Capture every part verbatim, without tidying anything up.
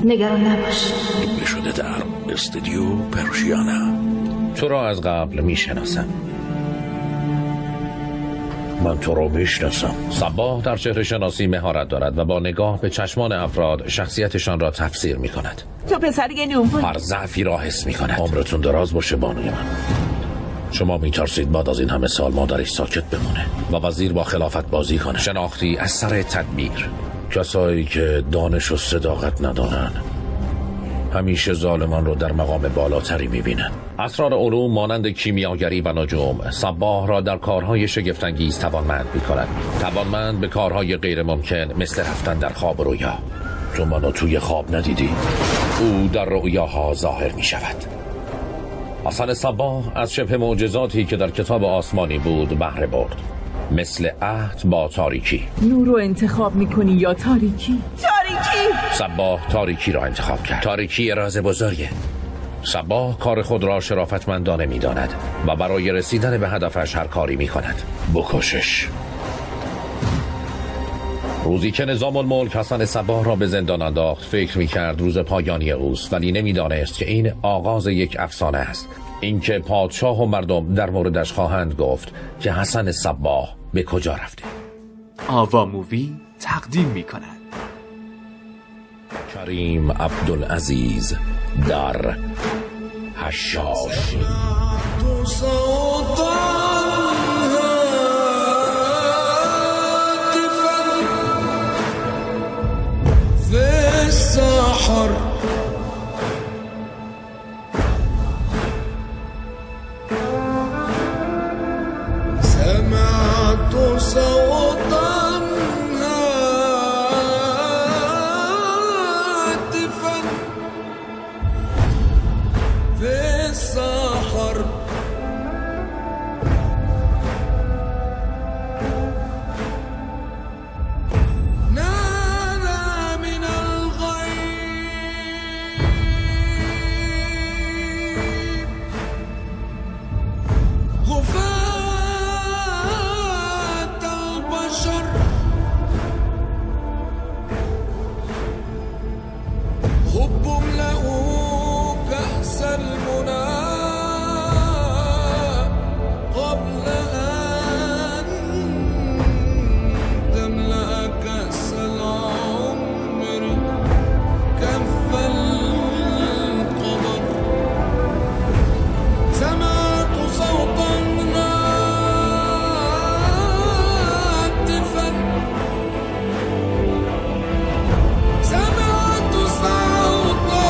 نگران نباش. فیلم شده در استودیو پرشیانا. تو را از قبل میشناسم. من تو رو میشناسم. صباح در چهره شناسی مهارت دارد و با نگاه به چشمان افراد شخصیتشان را تفسیر می کند. تو پسری نونپوی هر ضعفی را حس می کند. عمرتون دراز باشه بانوی من. شما میترسید بعد از این همه سال مادرش ساکت بمونه و وزیر با خلافت بازی کنه. شناختی از سر تدبیر. کسایی که دانش و صداقت ندارن همیشه ظالمان رو در مقام بالاتری میبینن. اسرار علوم مانند کیمیاگری و نجوم صباح را در کارهای شگفت‌انگیز توانمند می‌کند. توانمند به کارهای غیر ممکن مثل رفتن در خواب و رویا. تو منو توی خواب ندیدی؟ او در رؤیاها ظاهر می‌شود. حسن صباح از شبه معجزاتی که در کتاب آسمانی بود بهره برد. مثل عهد با تاریکی. نور رو انتخاب میکنی یا تاریکی؟ تاریکی! صباح تاریکی را انتخاب کرد. تاریکی راز بزرگه. صباح کار خود را شرافتمندانه می‌داند و برای رسیدن به هدفش هر کاری می‌کند. بکشش. روزی که نظام الملک حسن صباح را به زندان انداخت فکر می‌کرد روز پایانی اوست، ولی نمی‌دانست که این آغاز یک افسانه است. اینکه پادشاه و مردم در موردش خواهند گفت که حسن صباح به کجا رفته. آوا مووی تقدیم می‌کند کریم عبدالعزیز در حشاش. سمعت صوتا هاتفا في السحر نادى من الغيب غفاة البشر هب املأوا كأس المنى قبل أن تملأ كأس العمر كف القمر. سمعت صوتا هاتفا سمعت صوتا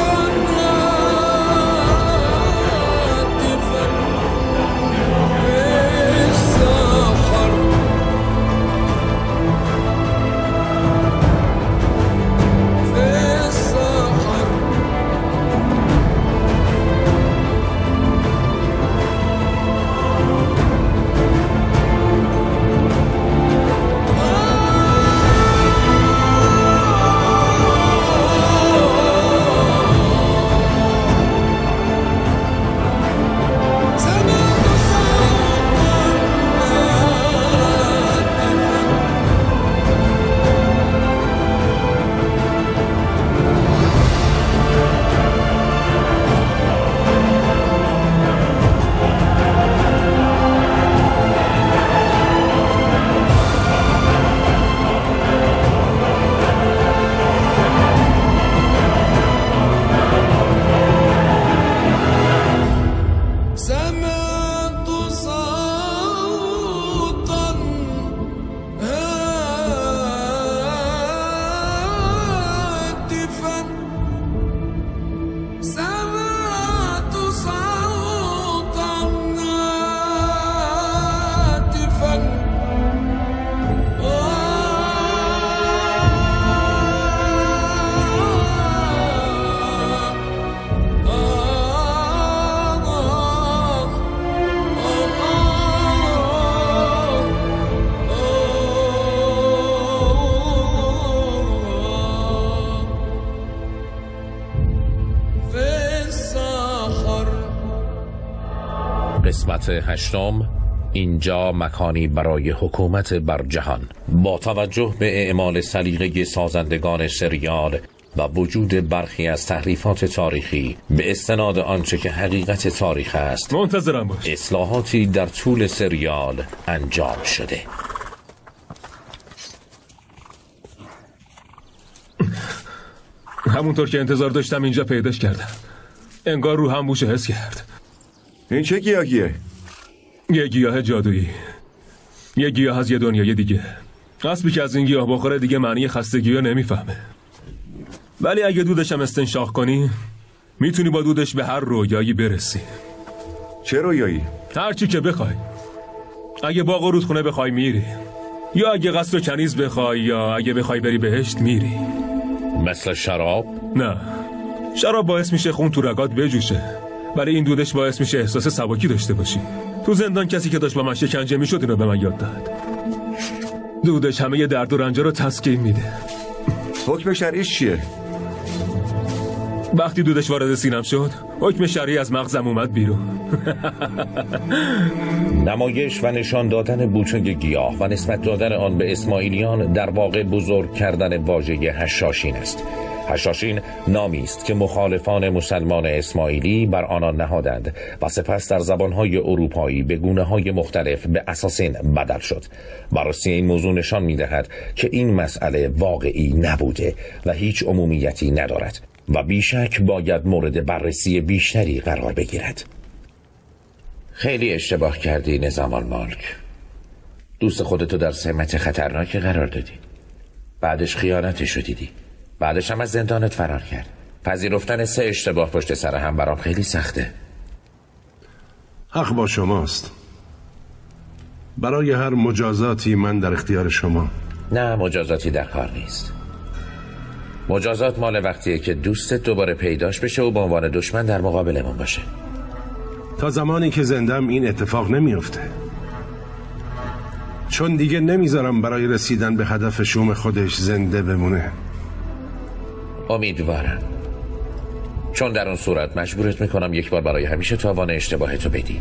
هاتفا في السحر في السحر سمعت صوتا هاتفا سمعت صوتا هاتفا قسمت هشتم. اینجا مکانی برای حکومت بر جهان. با توجه به اعمال سلیقه سازندگان سریال و وجود برخی از تحریفات تاریخی به استناد آنچه که حقیقت تاریخ است منتظرم باش. اصلاحاتی در طول سریال انجام شده. همونطور که انتظار داشتم اینجا پیداش کردم. انگار رو هم بوش حس کرد. این چه گیاهیه؟ یه گیاه جادویی، یه گیاه از یه دنیای دیگه. اسبی که از این گیاه بخوره دیگه معنی خستگی رو نمیفهمه، ولی اگه دودش هم استنشاق کنی میتونی با دودش به هر رویایی برسی. چه رویایی؟ هر چی که بخوای. اگه باغ و رودخونه بخوای میری، یا اگه قصر و کنیز بخوای، یا اگه بخوای بری بهشت میری. مثل شراب؟ نه، شراب باعث میشه خون تو رگات بجوشه، ولی این دودش باعث میشه احساس سبکی داشته باشی. تو زندان کسی که داشت با من شکنجه میشد اینو به من یاد داد. دودش همه درد و رنجا رو تسکین میده. حکم شرعیش چیه؟ وقتی دودش وارد سینم شد حکم شرعی از مغزم اومد بیرون. نمایش و نشان دادن بوچنگ گیاه و نسبت دادن آن به اسماعیلیان در واقع بزرگ کردن واژه حشاشین است. حشاشین نامی است که مخالفان مسلمان اسماعیلی بر آنان نهادند و سپس در زبانهای اروپایی به گونه‌های مختلف به اساسین بدل شد. بررسی این موضوع نشان می‌دهد که این مسئله واقعی نبوده و هیچ عمومیتی ندارد و بیشک باید مورد بررسی بیشتری قرار بگیرد. خیلی اشتباه کردی نظام الملک. دوست خودتو در سمت خطرناکی قرار دادی، بعدش خیانتشو دیدی، بعدش هم از زندانت فرار کرد. پذیرفتن سه اشتباه پشت سر هم برام خیلی سخته. حق با شماست. برای هر مجازاتی من در اختیار شما. نه، مجازاتی در کار نیست. مجازات مال وقتیه که دوستت دوباره پیداش بشه و به عنوان دشمن در مقابلمون باشه. تا زمانی که زندم این اتفاق نمیفته، چون دیگه نمیذارم برای رسیدن به هدف شوم خودش زنده بمونه. امیدوارم، چون در اون صورت مجبورت میکنم یک بار برای همیشه تاوان اشتباهتو بدی.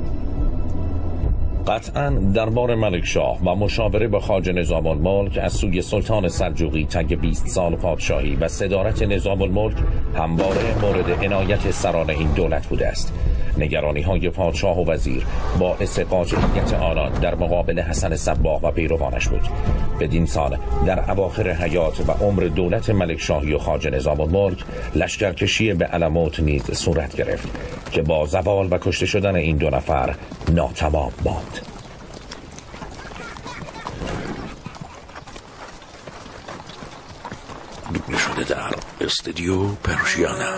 قطعا دربار ملک شاه و مشاوره با خواجه نظام الملک از سوی سلطان سلجوقی طی بیست سال پادشاهی و صدارت نظام الملک همواره مورد عنایت سران این دولت بوده است. نگرانی های پادشاه و وزیر باعث قاطعیت آنان در مقابل حسن صباغ و پیروانش بود. بدین سان در اواخر حیات و عمر دولت ملک شاهی و خواجه نظام الملک لشکرکشی به علموت نیز صورت گرفت که با زوال و کشته شدن این دو نفر ناتمام ماند. دوبله شده در استودیو پرشیانا.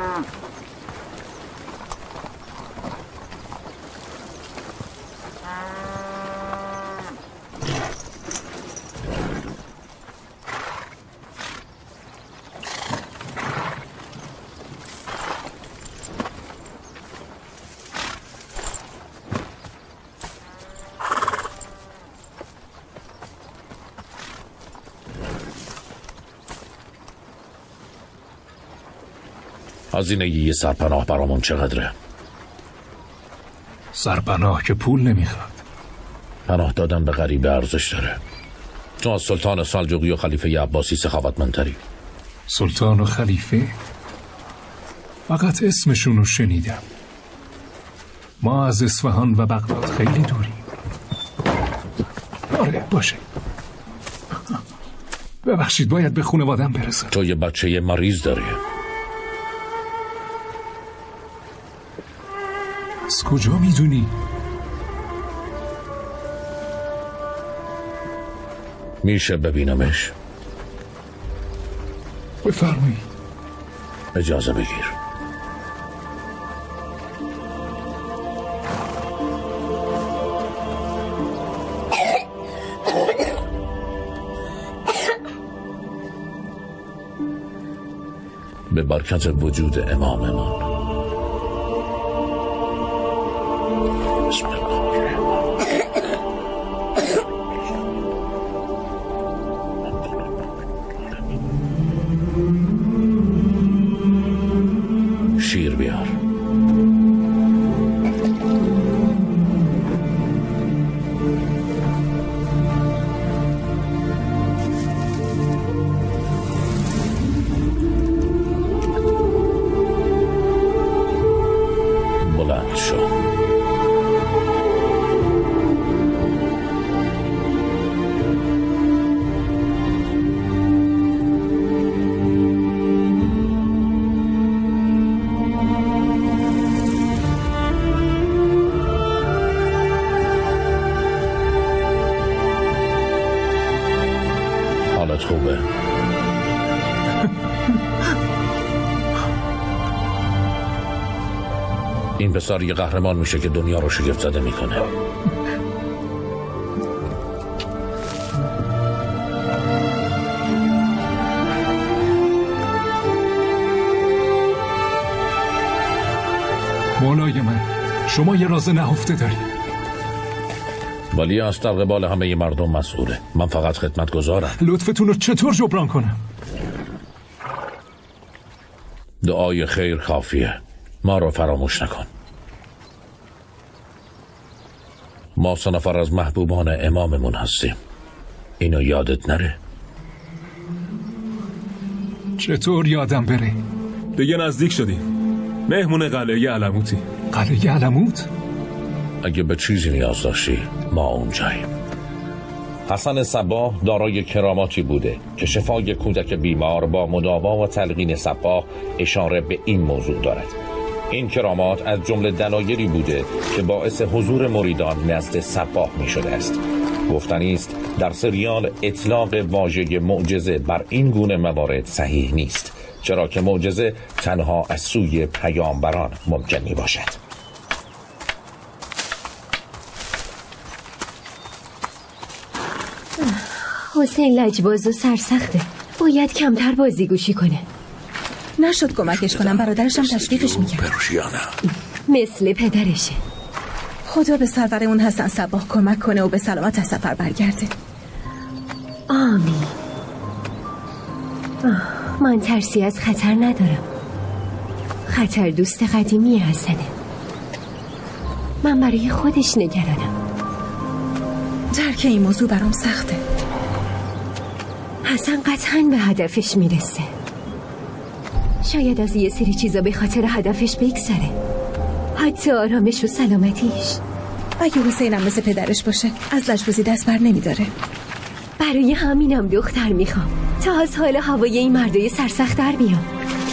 هزینه یه سرپناه برامون چقدره؟ سرپناه که پول نمیخواد. پناه دادن به غریبه ارزش داره. تو از سلطان سلجوقی و خلیفه عباسی سخاوتمندتری. سلطان و خلیفه؟ فقط اسمشون رو شنیدم. ما از اصفهان و بغداد خیلی دوریم. آره باشه. ببخشید باید به خانواده‌ام برسم. تو یه بچه مریض داری. از کجا میدونی؟ میشه ببینمش؟ بفرمایید. اجازه بگیر. به برکت وجود اماممان. بسم الله الرحمن الرحیم. شیر بیار. این پسر یه قهرمان میشه که دنیا رو شگفت زده میکنه. مولای من، شما یه راز نهفته دارید. ولی از در قبال همه مردم مسئوله. من فقط خدمت گذارم. لطفتون رو چطور جبران کنم؟ دعای خیر کافیه. ما رو فراموش نکن. ما سه نفر از محبوبان اماممون هستیم. اینو یادت نره. چطور یادم بره؟ دیگه نزدیک شدیم. مهمون قلعه علموتی. قلعه علموت؟ اگه به چیزی نیاز داشتی ما اونجاییم. حسن صباح دارای کراماتی بوده که شفای کودک بیمار با مداوا و تلقین صباح اشاره به این موضوع دارد. این کرامات از جمله دلایلی بوده که باعث حضور مریدان نزد صباح می شده است. گفتنی است در سریال اطلاق واژه معجزه بر این گونه موارد صحیح نیست، چرا که معجزه تنها از سوی پیامبران ممکن می باشد. حسین لجباز و سرسخته، باید کمتر بازیگوشی کنه. نشد کمکش کنم، برادرشم تشویقش میکرد. پروشیانه مثل پدرشه. خدا به سرور اون حسن صباح کمک کنه و به سلامت از سفر برگرده. آمین. آه، من ترسی از خطر ندارم. خطر دوست قدیمی حسنه. من برای خودش نگرانم. درک این موضوع برام سخته. حسن قطعاً به هدفش میرسه. شاید از یه سری چیزا به خاطر هدفش بگذره، حتی آرامش و سلامتیش. اگه حسینم مثل پدرش باشه از لجبازی دست بر نمیداره. برای همینم دختر میخوام تا از حال هوای این مردای سرسخت در بیام.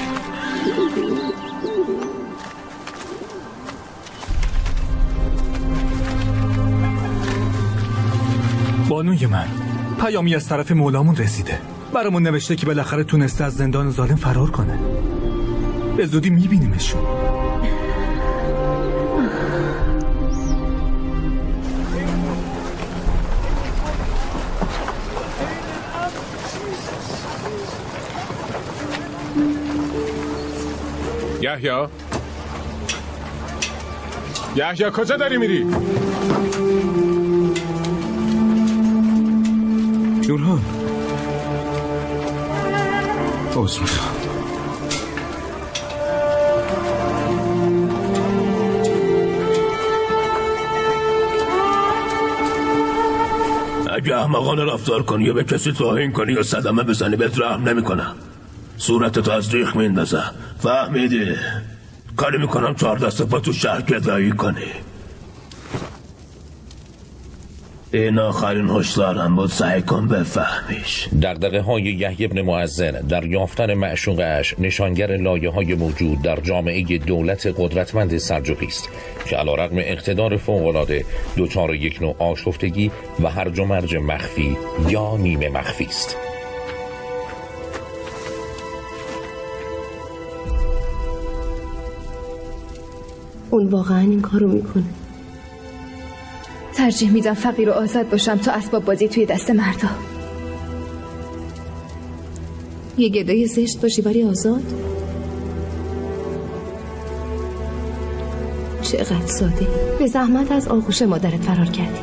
بانوی من، پیامی از طرف مولامون رسیده. برامون نوشته که بالاخره تونسته از زندان ظالم فرار کنه. به زودی میبینیمشون. یحیی یحیی کجا داری میری؟ نورهان عذر میخوام. اگه احمقانه رفتار کنی یا به کسی توهین کنی یا صدمه بزنی بهت رحم نمیکنم. صورتتو از ریخ میندازه. فهمیدی؟ کاری میکنم چهار دست پا تو شهر گدایی کنی. این آخرین هشدارم بود، سعی کن بفهمیش. دغدغه های یحیی بن معزن در یافتن معشوقش نشانگر لایه های موجود در جامعه دولت قدرتمند سلجوقی است که علیرغم اقتدار فوق‌العاده دچار یک نوع آشفتگی و هرج و مرج مخفی یا نیمه مخفی است. اون واقعا این کارو میکنه. ترجیح میدم فقیر و آزاد باشم تا اسباب بازی توی دست مردا. یه گدای زشت باشی ولی آزاد؟ چقدر ساده. به زحمت از آغوش مادرت فرار کردی.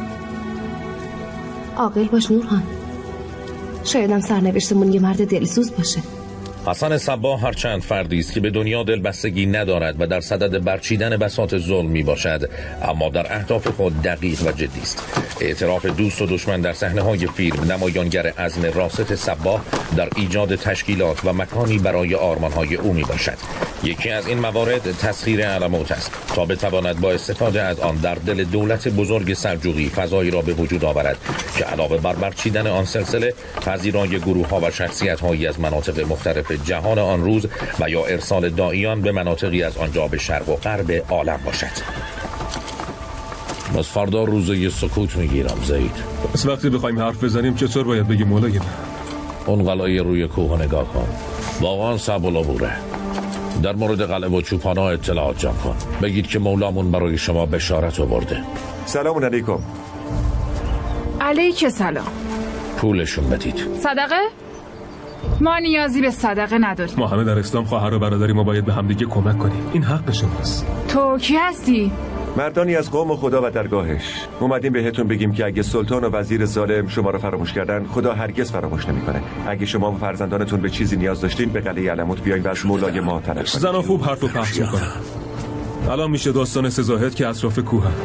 عاقل باش نورهان. شاید هم سرنوشتمون یه مرد دلسوز باشه. حسن صباح هرچند فردی است که به دنیا دلبستگی ندارد و در صدد برچیدن بساط ظلم می باشد، اما در اهداف خود دقیق و جدی است. اعتراف دوست و دشمن در صحنه‌های فیلم نمایانگر عزم راست صباح در ایجاد تشکیلات و مکانی برای آرمان‌های او می باشد. یکی از این موارد تسخیر علموت است تا بتواند با استفاده از آن در دل دولت بزرگ سلجوقی فضایی را به وجود آورد که علاوه بر برچیدن آن سلسله، پذیرای گروه‌ها و شخصیت‌هایی از مناطق مختلف جهان آن روز و یا ارسال داعیان به مناطقی از آنجا به شرق و غرب عالم باشد. بس فردا روزه سکوت میگیرم زید. بس وقتی بخوایم حرف بزنیم چطور باید بگیم مولای من؟ اون قلعه روی کوه نگاه کن. واقعا صعب و لابوره. در مورد قلعه و چوپانا اطلاعات جمع کن. بگید که مولامون برای شما بشارت آورده. سلام علیکم. علیک سلام. پولشون بدید. صدقه؟ ما نیازی به صدقه نداریم. ما همه در اسلام خواهر و برادری، ما باید به همدیگه کمک کنیم. این حق شماست. تو کی هستی؟ مردانی از قوم خدا و درگاهش. اومدیم بهتون بگیم که اگه سلطان و وزیر ظالم شما رو فراموش کردن، خدا هرگز فراموش نمیکنه. اگه شما و فرزندانتون به چیزی نیاز داشتین، به قلعه علموت بیاین و از مولای ما طلب کنید. زنا خوب حرف و پخش میکنن. الان میشه داستان سه زاهد که اطراف کوه هم.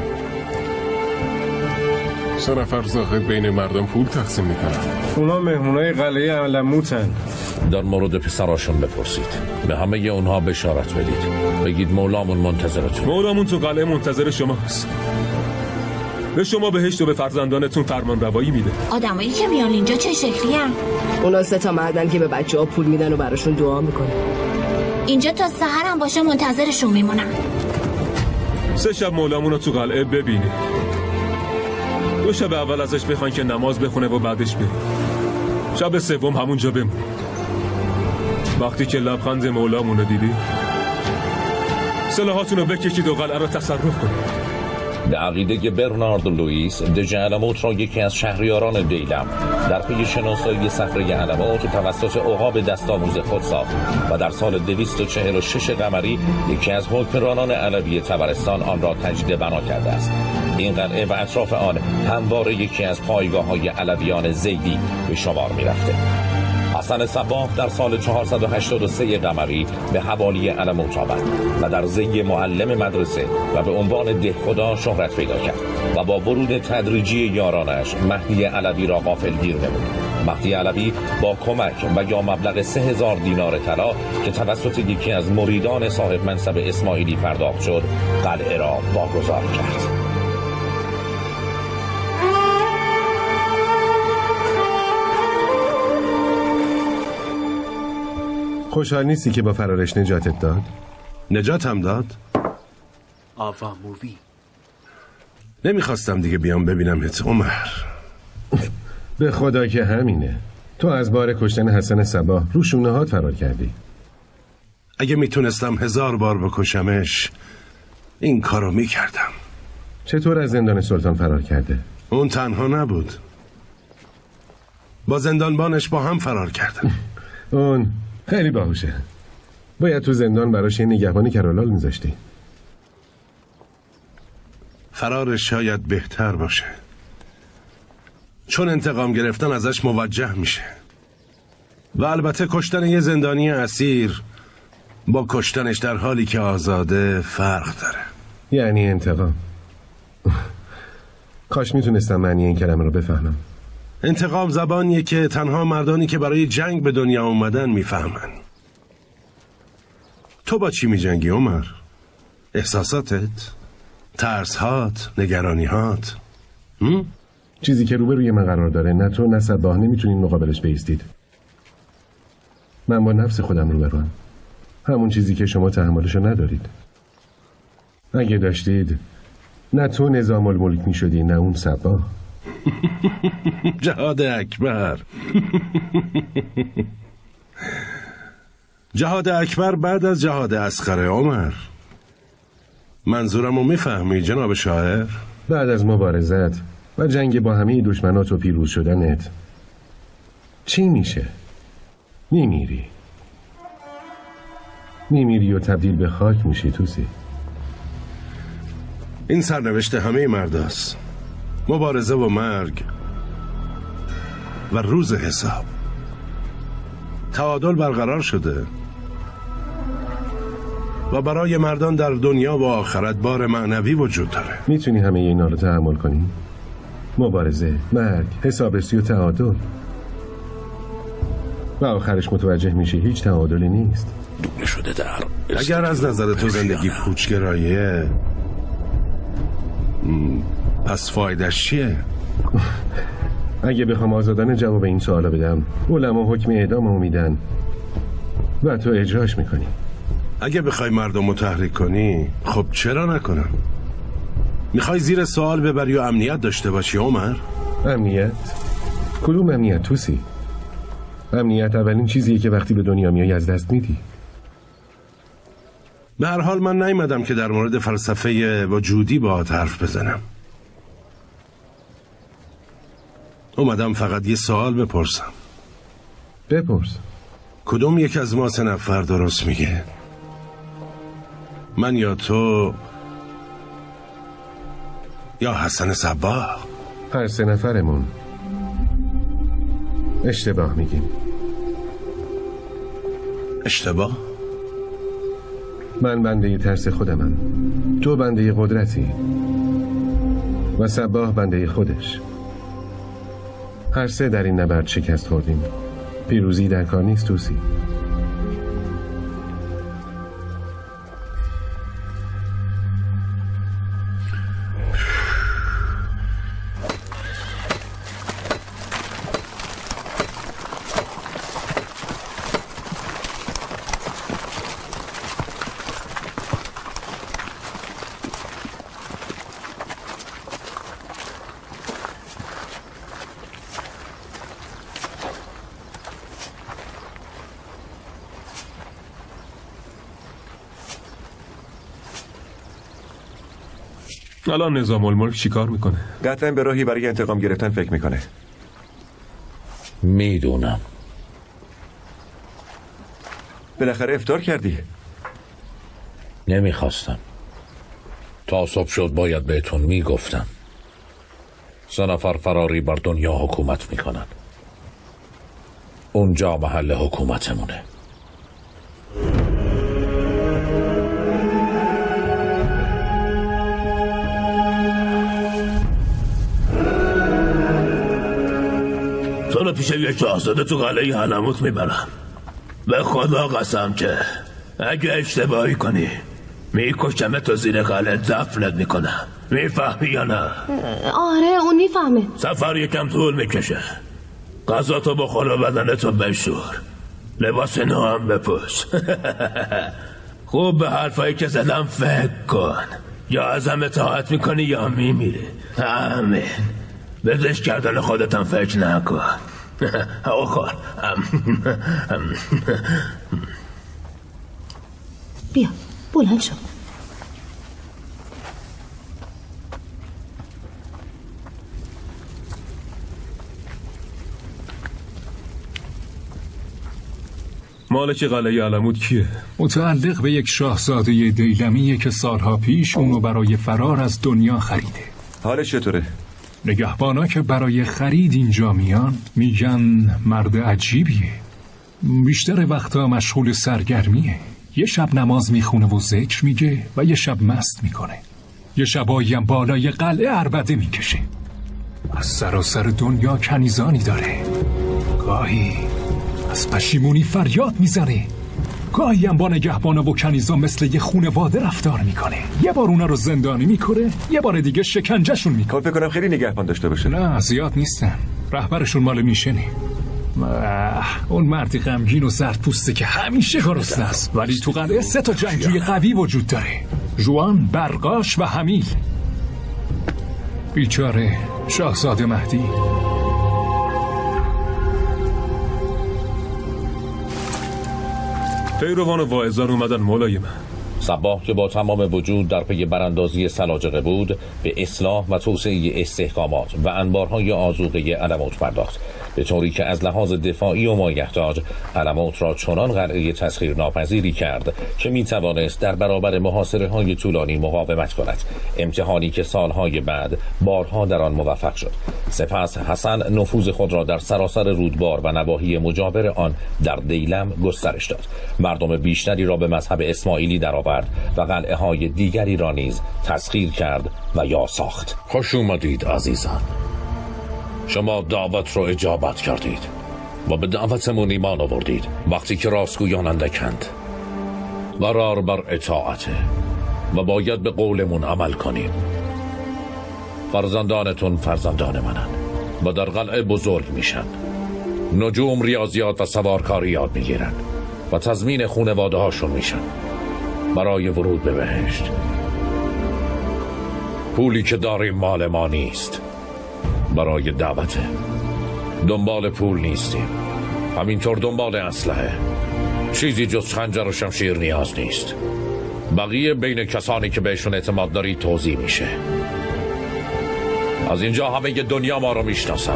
سه نفر زاهد بین مردم پول تقسیم میکنن. اونا مهمونای قلعه علموتن. در مورد پسراشون بپرسید. به همه اونها بشارت بدید. بگید مولامون منتظرتون. مولامون تو قلعه منتظر شماست. به شما بهشت و به فرزندانتون فرمان روایی میده. آدمایی که میان اینجا چه شکلی هم؟ اونا سه تا مردن که به بچه ها پول میدن و براشون دعا میکنن. اینجا تا سحر هم باشه منتظرشون میمونن. سه شب مولامون رو تو قلعه ببینید. دو شب اول ازش بخواین که نماز بخونه و بعدش برید. شب سوم همونجا بمونید. وقتی که لبخند مولامون رو دیدی، سلاحاتون رو بکشید و قلعه رو تصرف کنید. به عقیده برنارد لوئیس، دژ علموت را یکی از شهریاران دیلم در پی شناسایی صخره علموت توسط عقاب دستآموز خود ساخت و در سال دویست و چهل و شش قمری یکی از حکمرانان علوی طبرستان آن را تجدید بنا کرده است. این قلعه و اطراف آن همواره یکی از پایگاه‌های علویان زیدی به شمار می‌رفته. حسن صباح در سال چهارصد و هشتاد و سه قمری به حوالی علموت آمد و در زی معلم مدرسه و به عنوان دهخدا شهرت پیدا کرد و با ورود تدریجی یارانش مهدی علوی را غافلگیر نمود. مهدی علوی با کمک و یا مبلغ سه هزار دینار طلا که توسط یکی از مریدان صاحب منصب اسماعیلی پرداخت شد، قلعه را واگذار کرد. خوشحال نیستی که با فرارش نجاتت داد؟ نجات هم داد؟ آوا مووی. نمیخواستم دیگه بیام ببینمت عمر. به خدا که همینه. تو از بار کشتن حسن صباح رو شونه هات فرار کردی. اگه میتونستم هزار بار بکشمش این کارو میکردم. چطور از زندان سلطان فرار کرده؟ اون تنها نبود، با زندانبانش با هم فرار کردن. اون خیلی باهوشه. باید تو زندان براش یه نگهبانی کرالال میذاشتی. فرارش شاید بهتر باشه، چون انتقام گرفتن ازش موجه میشه و البته کشتن یه زندانی اسیر با کشتنش در حالی که آزاده فرق داره. یعنی انتقام. کاش میتونستم معنی این کلمه رو بفهمم. انتقام زبانیه که تنها مردانی که برای جنگ به دنیا اومدن میفهمن. تو با چی میجنگی عمر؟ احساساتت؟ ترسهات؟ نگرانیهات؟ چیزی که روبروی من قرار داره، نه تو نه صباح نمیتونین مقابلش بایستید. من با نفس خودم روبروم، همون چیزی که شما تحملشو ندارید. اگه داشتید، نه تو نظام الملک میشدی نه اون صباح. جهاد اکبر. جهاد اکبر بعد از جهاد اصغر عمر. منظورمو میفهمی جناب شاعر؟ بعد از مبارزت و جنگ با همه دشمنات و پیروز شدنت چی میشه؟ میمیری. میمیری و تبدیل به خاک میشی توسی. این سرنوشت همه مرداست. مبارزه و مرگ و روز حساب. تعادل برقرار شده و برای مردان در دنیا و آخرت بار معنوی وجود داره. میتونی همه اینا رو تحمل کنی؟ مبارزه، مرگ، حسابرسی و تعادل. و آخرش متوجه میشی هیچ تعادلی نیست. دوبله شده در اگر از نظر تو زندگی پوچگراییه، پس فایدهش چیه؟ اگه بخوام آزادانه جواب این سوالا بدم، علما حکم اعداممو میدن و تو اجراش میکنی. اگه بخوای مردم رو تحریک کنی، خب چرا نکنم؟ میخوای زیر سوال ببری و امنیت داشته باشی عمر؟ امنیت؟ کدوم امنیت توسی؟ امنیت اولین چیزیه که وقتی به دنیا میای از دست میدی. به هر حال من نیومدم که در مورد فلسفه وجودی باهات حرف بزنم. اومدم فقط یه سوال بپرسم. بپرس. کدوم یک از ما سه نفر درست میگه؟ من یا تو یا حسن صباح؟ هر سه نفرمون اشتباه میگیم. اشتباه؟ من بنده ترس خودمم، تو بنده قدرتی و صباح بنده خودش. هر سه در این نبرد شکست خوردیم. پیروزی در کار نیست توسی. الان نظام الملک چیکار میکنه؟ قطعا به راهی برای انتقام گرفتن فکر میکنه. میدونم. بالاخره افطار کردی؟ نمیخواستم. تا صبح شد باید بهتون میگفتم. سه نفر فراری بر دنیا حکومت میکنن. اونجا محل حکومتمونه. تو رو پیش یک شاهزاده تو قلعه علموت میبرم. به خدا قسم که اگه اشتباهی کنی میکشمه تو زیر قلعه دفنت میکنم. میفهمی یا نه؟ آره اون میفهمه. سفر یکم طول میکشه. غذا تو بخور و بدنتو بشور. لباس نو هم بپوش. خوب به حرفایی که زدم فکر کن. یا ازم اطاعت میکنی یا میمیری. آمین. به زشت کردن خودتم فکر نکن. آخر بیا بلند شو. مالک قلعه علموت کیه؟ متعلق به یک شاهزاده دیلمیه که سالها پیش اونو برای فرار از دنیا خریده. حالش چطوره؟ نگهبانا که برای خرید اینجا میان میگن مرد عجیبیه. بیشتر وقتا مشغول سرگرمیه. یه شب نماز میخونه و ذکر میگه و یه شب مست میکنه. یه شبایی هم بالای قلعه عربده میکشه. از سراسر دنیا کنیزانی داره. گاهی از پشیمونی فریاد میزنه. گاهی هم با نگهبانا و کنیزا مثل یه خونواده رفتار میکنه. یه بار اونا رو زندانی میکنه، یه بار دیگه شکنجهشون میکنه. فکر کنم خیلی نگهبان داشته باشه. نه زیاد نیستن. رهبرشون مال میشنی. اون مردی غمگین و سردپوسته که همیشه گرسنه است. ولی تو قلعه سه تا جنگجوی قوی وجود داره. جوان، برقاش و حمیل. بیچاره شاهزاده مهدی. پیروان و واعظان اومدن مولای من. صباح که با تمام وجود در پی براندازی سلاجقه بود، به اصلاح و توسعه استحکامات و انبارهای آذوقه علموت پرداخت، به طوری که از لحاظ دفاعی و مایحتاج علموت را چنان قلعه تسخیر ناپذیری کرد که می توانست در برابر محاصره های طولانی مقاومت کند. امتحانی که سالهای بعد بارها در آن موفق شد. سپس حسن نفوذ خود را در سراسر رودبار و نواحی مجاور آن در دیلم گسترش داد. مردم بیشتری را به مذهب اسماعیلی درآورد و قلعه های دیگری را نیز تسخیر کرد و یا ساخت. خوش اومدید عزیزان. شما دعوت را اجابت کردید و به دعوتمون ایمان آوردید. وقتی که راستگویان اندکند، قرار بر اطاعته و باید به قولمون عمل کنیم. فرزندانتون فرزندان منن و در قلعه بزرگ میشن. نجوم ریاضیات و سوارکاری یاد میگیرن و تضمین خونواده هاشون میشن برای ورود به بهشت. پولی که داریم مال ما نیست، برای دعوته. دنبال پول نیستیم، همینطور دنبال اسلحه. چیزی جز خنجر و شمشیر نیاز نیست. بقیه بین کسانی که بهشون اعتماد داری توضیح میشه. از اینجا همه دنیا ما رو میشناسن.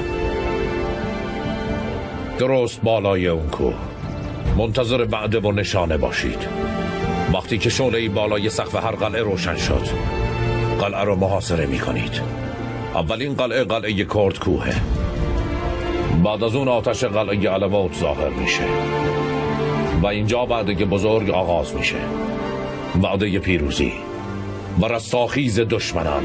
درست بالای اون کوه منتظر بعد و نشانه باشید. وقتی که شعله‌ای بالای سقف هر قلعه روشن شد، قلعه رو محاصره میکنید. اولین قلعه قلعه کرد کوهه. بعد از اون آتش قلعه علوات ظاهر میشه و اینجا وعده بزرگ آغاز میشه. وعده پیروزی و رستاخیز دشمنان.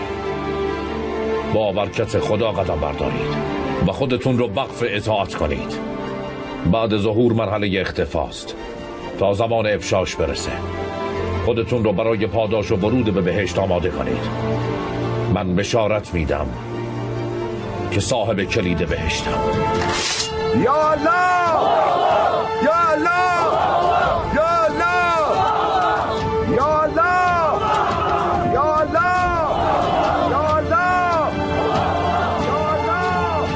با برکت خدا قدم بردارید و خودتون رو وقف اطاعت کنید. بعد ظهور مرحله اختفاست تا زمان افشاش برسه. خودتون رو برای پاداش و ورود به بهشت آماده کنید. من بشارت میدم که صاحب کلید بهشتم. یا الله! یا الله! یا الله! یا الله! یا الله! یا الله! یا الله!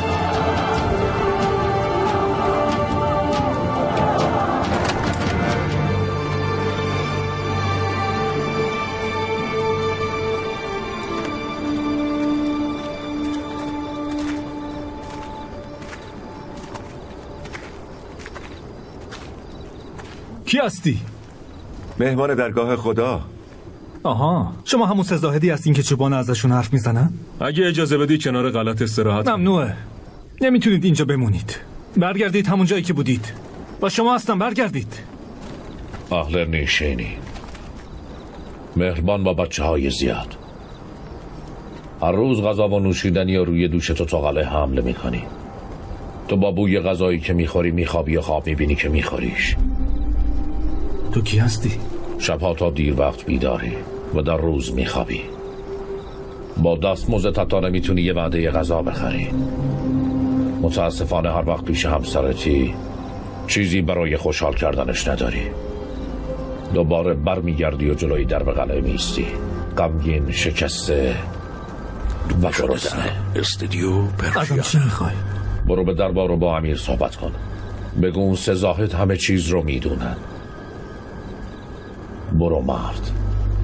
کی هستی؟ مهمان درگاه خدا. آها، شما همون سه زاهدی هستین که چوبان ازشون حرف میزنن؟ اگه اجازه بدی کنار غلط استراحت. ممنوعه. نمیتونید اینجا بمونید. برگردید همون جایی که بودید. با شما هستم، برگردید. اهل نیشینی، مهربان با بچه های زیاد. هر روز غذا و نوشیدنی یا روی دوش تو تا قلعه حمله میکنی. تو با بوی غذایی که میخوری میخوابی و خواب میبینی که میخوریش. تو کی هستی؟ شبها تا دیر وقت بیداری و در روز میخوابی. با دست موزه تا نمیتونی یه وعده غذا بخری. متاسفانه هر وقت پیش همسرتی چیزی برای خوشحال کردنش نداری. دوباره بر میگردی و جلوی درب قلعه میستی، غمگین، شکسته و گرسنه. استودیو پرشیا. ازم چی میخوای؟ برو به دربار و با امیر صحبت کن. بگو اون سه زاهد همه چیز رو میدونن. برو مرد.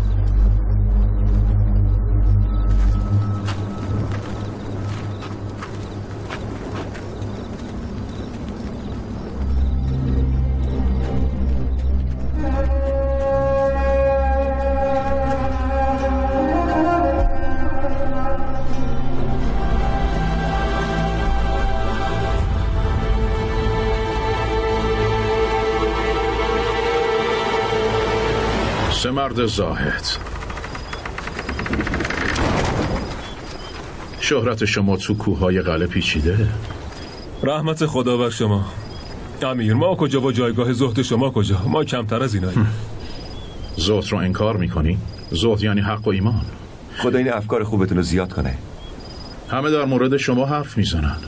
سه مرد زاهد. شهرت شما تو کوههای قلعه پیچیده. رحمت خدا بر شما. امیر، ما کجا و جایگاه زهد شما کجا؟ ما کمتر از ایناییم. زهد رو انکار میکنی؟ زهد یعنی حق و ایمان. خدا این افکار خوبتون رو زیاد کنه. همه در مورد شما حرف میزنن.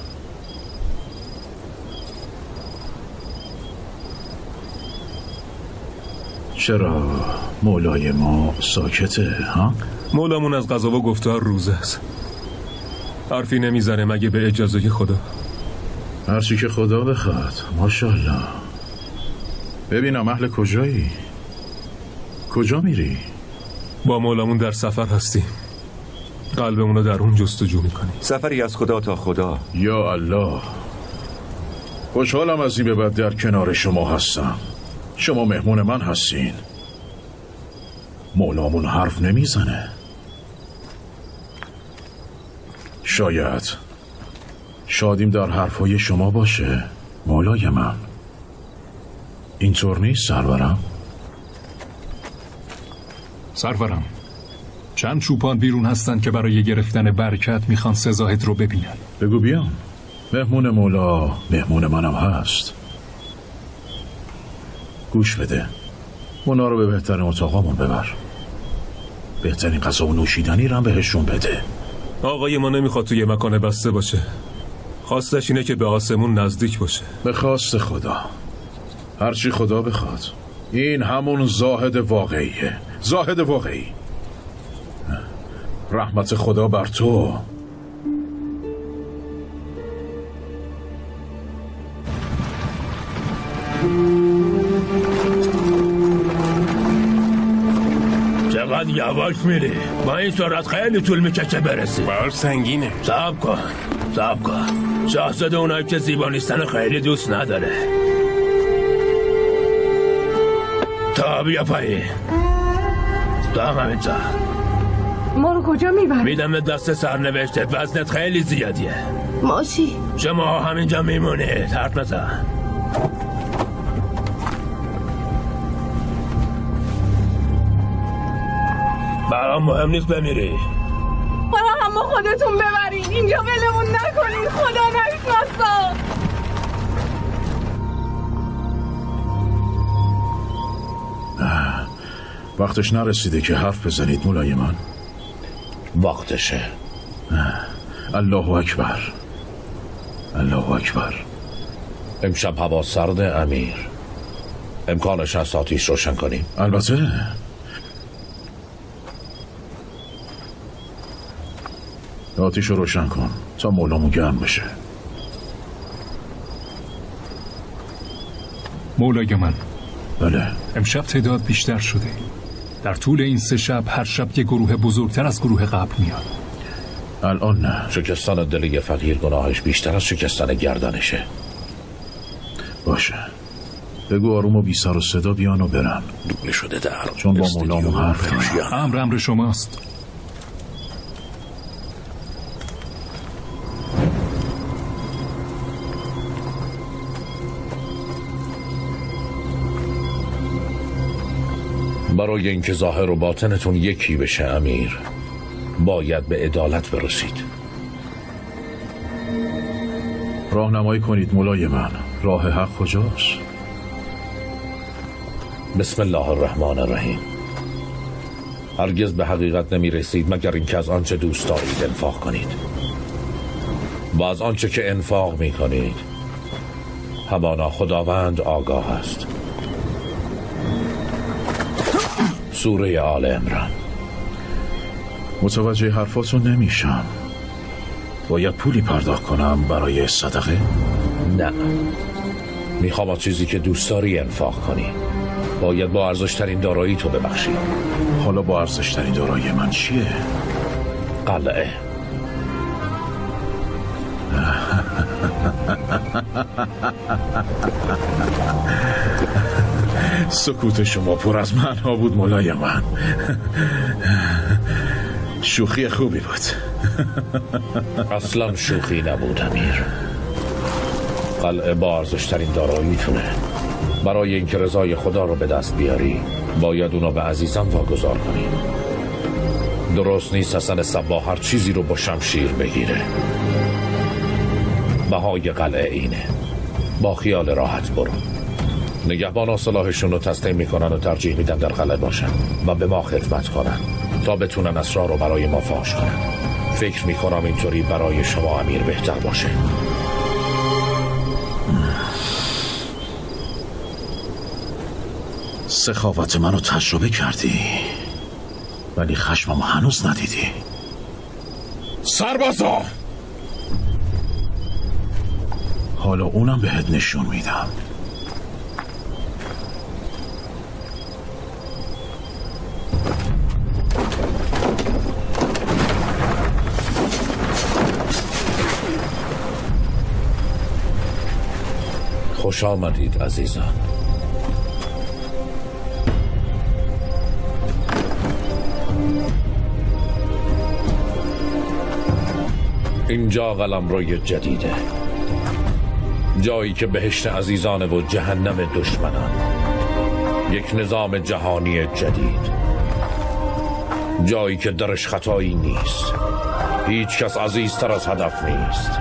چرا مولای ما ساکته ها؟ مولامون از قضا و گفتار روزه است. حرفی نمیزنه مگه به اجازه خدا. هرچی که خدا بخواد. ماشاءالله. ببینم اهل کجایی؟ کجا میری؟ با مولامون در سفر هستیم. قلبمونو در اون جستجو میکنی. سفری از خدا تا خدا. یا الله. خوشحالم از این به بعد در کنار شما هستم. شما مهمون من هستین. مولامون حرف نمیزنه. شاید شادیم در حرفهای شما باشه مولای من. اینطور نیست سرورم؟ سرورم، چند چوپان بیرون هستن که برای گرفتن برکت میخوان سه زاهد رو ببینن. بگو بیام. مهمون مولا مهمون منم هست. گوش بده. اونا رو به بهترین اتاقامون ببر. بهترین غذا و نوشیدنی رو هم بهشون بده. آقای ما نمیخواد توی مکان بسته باشه. خواستش اینه که به آسمون نزدیک باشه. به خواست خدا. هرچی خدا بخواد. این همون زاهد واقعیه. زاهد واقعی. رحمت خدا بر تو. چقدر یواش میری. با این سرعت خیلی طول میکشه برسی. بار سنگینه. صبر کن صبر کن. شاهزاده اونایی که زیبا نیستن خیلی دوست نداره. تا بیا پایین. تا همینجا. ما رو کجا میبری؟ میدم دست سرنوشتت. وزنت خیلی زیادیه. ما چی؟ شما همینجا میمونید. حرف نزن. برام مهم نیست بمیری. برای اما خودتون ببرین. اینجا ولمون نکنین. خدا نشناسا. وقتش نرسیده که حرف بزنید ملایمان. وقتشه. الله اکبر. الله اکبر. امشب هوا سرده امیر. امکانش هست آتیش روشن کنیم؟ البته. آتیش رو روشن کن تا مولامو گرم بشه. مولای من. بله. امشب تعداد بیشتر شده. در طول این سه شب هر شب یه گروه بزرگتر از گروه قبل میاد. الان نه. شکستن دل یه فقیر گناهش بیشتر از شکستن گردنشه. باشه. بگو آروم و بی سر و صدا بیان و برن. دوبله شده در چون با مولامو حرف دارم. امر امر شماست. برای اینکه ظاهر و باطنتون یکی بشه امیر، باید به عدالت برسید. راهنمایی کنید مولای من. راه حق کجاست؟ بسم الله الرحمن الرحیم. هرگز به حقیقت نمی رسید مگر اینکه از آنچه دوست دارید انفاق کنید و از آنچه که انفاق می کنید همانا خداوند آگاه است. سوره آل عمران. متوجه حرفاتون نمیشم. باید پولی پرداخت کنم برای صدقه؟ نه، میخوام از چیزی که دوست داری انفاق کنی. باید با ارزشترین دارایی تو ببخشی. حالا با ارزشترین دارایی من چیه؟ قلعه. سکوت شما پر از معنا بود مولای من. شوخی خوبی بود. اصلا شوخی نبود امیر. قلعه با ارزشترین داراییتونه. برای اینکه رضای خدا رو به دست بیاری باید اونو به عزیزان واگذار کنی. درست نیست حسن صباح هر چیزی رو با شمشیر بگیره. بهای قلعه اینه. با خیال راحت برو. نگهبانا سلاحشون رو تسلیم میکنن و ترجیح میدن در قلعه باشن و به ما خدمت کنن تا بتونن اسرار رو برای ما فاش کنن. فکر میکنم اینطوری برای شما امیر بهتر باشه. سخاوت منو تجربه کردی ولی خشممو هنوز ندیدی. سربازا حالا اونم بهت نشون میدم. خوش آمدید عزیزان. اینجا قلمروی جدیده. جایی که بهشت عزیزانه و جهنم دشمنان. یک نظام جهانی جدید. جایی که درش خطایی نیست. هیچ کس عزیزتر از هدف نیست.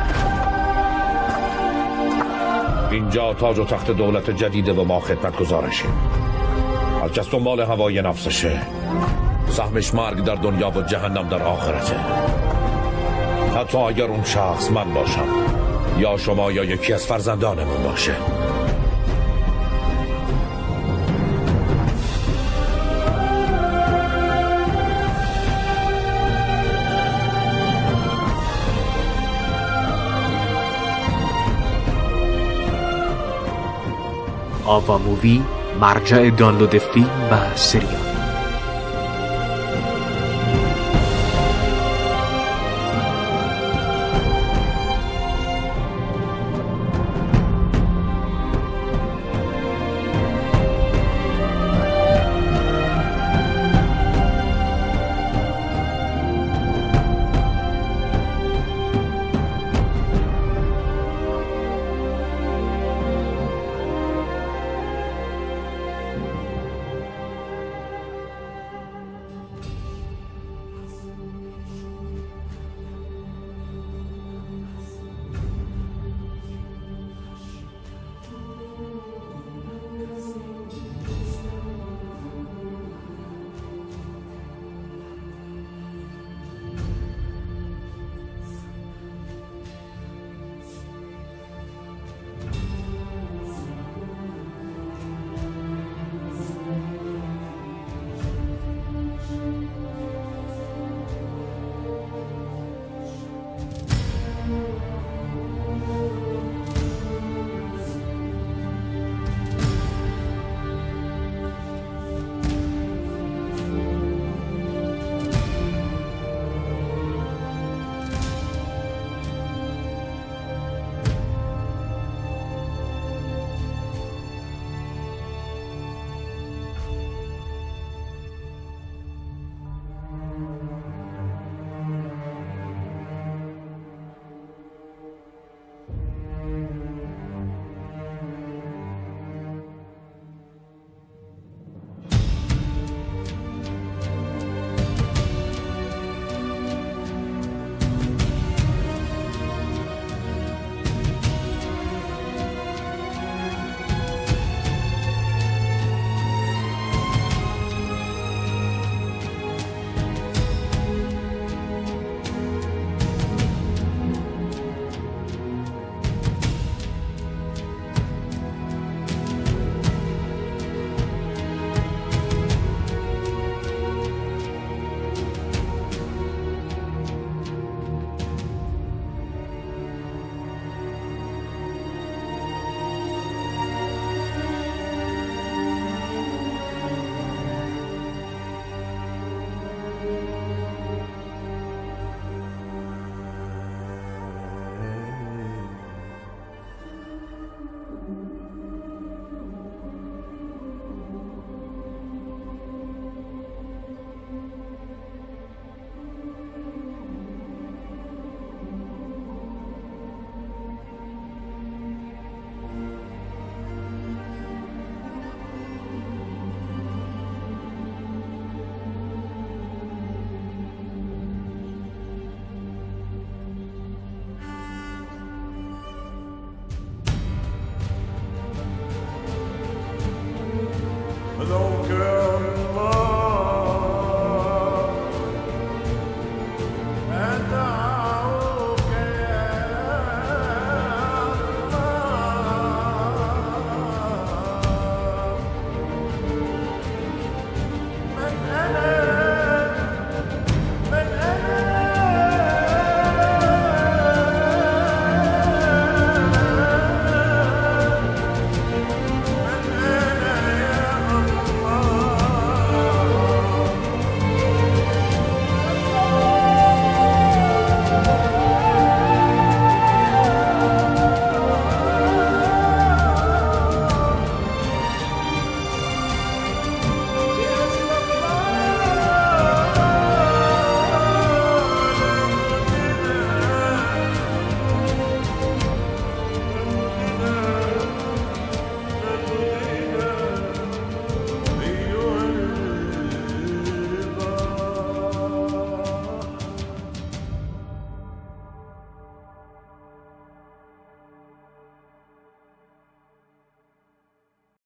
اینجا تاج و تخت دولت جدیده و ما خدمت گزارشیم. هر کس دنبال هوای نفسشه سهمش مرگ در دنیا و جهنم در آخرته. حتی اگر اون شخص من باشم یا شما یا یکی از فرزندانمون باشه. آوا مووی، مرجع دانلود فیلم و سریال.